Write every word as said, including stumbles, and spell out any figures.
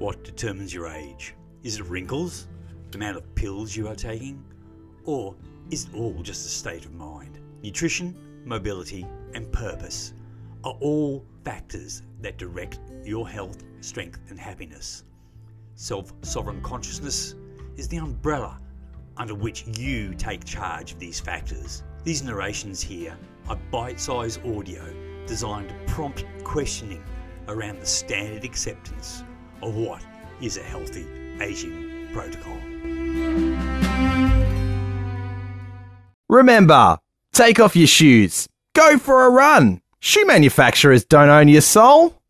what determines your age? Is it wrinkles, the amount of pills you are taking, or is it all just a state of mind? Nutrition, mobility, and purpose are all factors that direct your health, strength, and happiness. Self-sovereign consciousness is the umbrella under which you take charge of these factors. These narrations here are bite-sized audio designed to prompt questioning around the standard acceptance of what is a healthy aging protocol. Remember, take off your shoes. Go for a run. Shoe manufacturers don't own your soul.